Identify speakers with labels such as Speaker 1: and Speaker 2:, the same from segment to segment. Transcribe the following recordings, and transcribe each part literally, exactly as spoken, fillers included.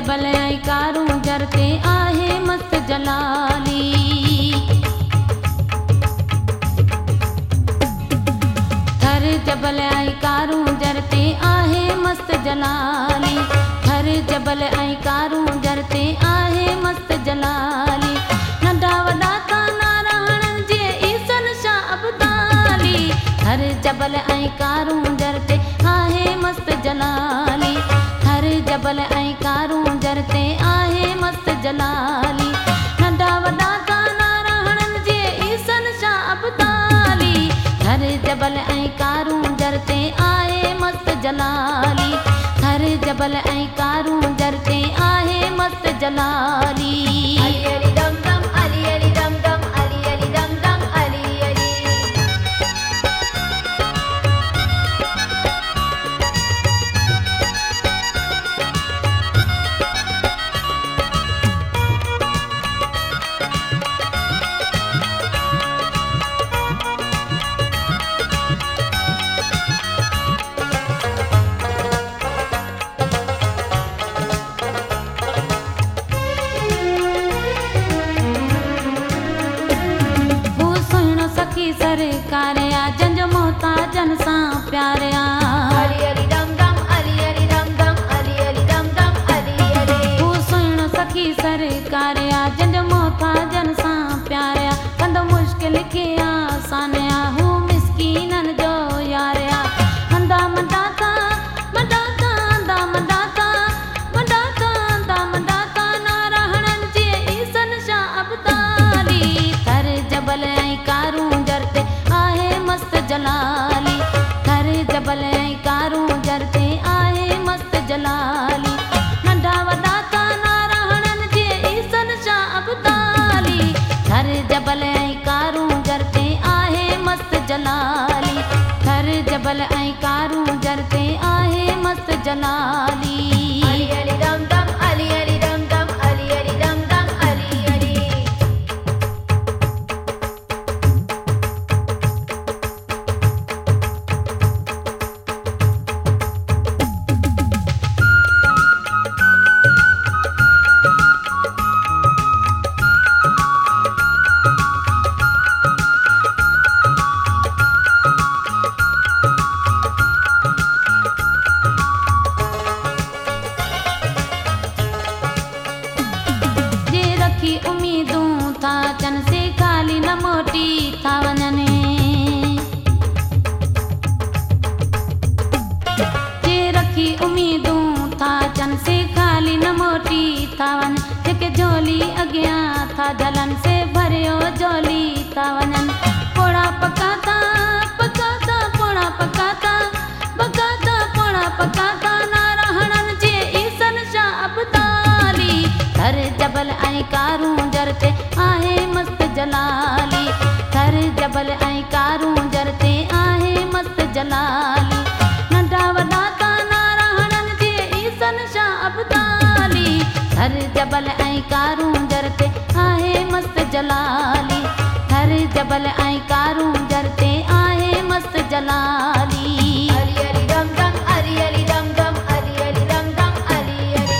Speaker 1: जबल ऐं कारूं जर ते आहे मस्त जलाली। थर जबल ऐं कारूं जर ते आहे मस्त जलाली। थर जबल ऐं कारूं जर ते आहे मस्त जलाली। नंढा वॾा ताना रहण जे ईसन शाह अब्दाली। थर जबल ऐं कारूं जर ते आहे मस्त जलाली। थर जबल ऐं कारूं जर ते आहे मस्त जलाली। नंढा वॾा ताना रहण जे ईसन शाह अब्दाली। थर जबल ऐं कारूं जर ते आहे मस्त जलाली। थर जबल ऐं कारूं जर ते आहे मस्त जलाली।
Speaker 2: अली अली दम दम अली अली दम दम अली अली दम दम अली अली।
Speaker 1: सरकारिया जंजो मोहताजन सां प्यारिया।
Speaker 2: अली अली दम दम अली अली दम दम अली अली दम दम अली अली।
Speaker 1: हू सुहिणो सखी सरकारिया जंजो मोहताजन सां प्यारिया। कंदो मुश्किल खे आसानिया हू मिसकीननि जो यारिया। हंदा मंदाता मंदाता हंदा मंदाता मंदाता हंदा मंदाता ना रहणनि जे ईसन शाह अब्दाली। थर जबल ऐं कारूं जर ते आहे मस्त जलाली। थर जबल ऐं कारूं जर ते आहे मस्त जलाली। नंढा वॾा ताना रहणनि जे ईसन शाह अब्दाली। थर जबल ऐं कारूं जर ते आहे मस्त जलाली। थर जबल ऐं कारूं जर ते आहे मस्त जलाली।
Speaker 2: अली अली दम दम अली अली दम दम अली अली दम दम अली अली।
Speaker 1: उम्मीदूं था चन से खाली न मोटी था वञनि। जे रखी उम्मीदूं था चन से खाली न मोटी था वञनि। जेके झोली अॻियां था जलन से भरियो झोली था वञनि। पोड़ा पकाता पकाता पोड़ा पकाता पकाता पोड़ा पकाता ना रहणनि जे ईसन शाह अब्दाली। थर जबल ऐं कारूं जर ते आहे मस्त जलाली। थर जबल ऐं कारूं जर ते आहे मस्त जलाली। नंढा वॾा ताना रहणनि जे ईसन शाह अब्दाली। थर जबल ऐं कारूं जर ते आहे मस्त जलाली। थर जबल ऐं कारूं जर ते आहे मस्त जलाली।
Speaker 2: अली अली दम दम अली अली दम दम अली अली दम दम अली अली।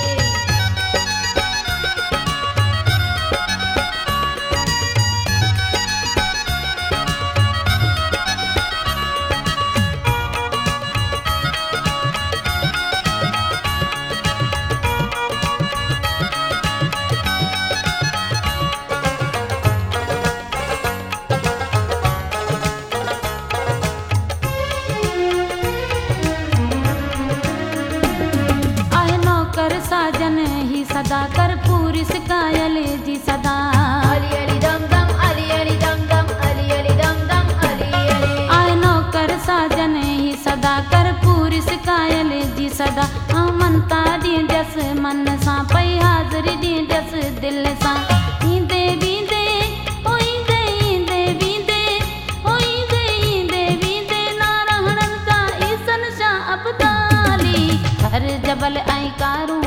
Speaker 1: साजन ही सदा कर पूरी सिकायल जी सदा।
Speaker 2: अली अली दम दम अली अली दम दम अली अली दम दम अली अली।
Speaker 1: आए नौकर साजन ही सदा कर पूरी सिकायल जी सदा। ऐं मनता ॾींदसि मन सां पई हाज़िरी ॾींदसि दिलि सां। ईंदे वेंदे ओ ईंदे ईंदे वेंदे ओ ईंदे ईंदे वेंदे ना रहणनि था ईसन शाह अब्दाली। थर जबल ऐं कारूं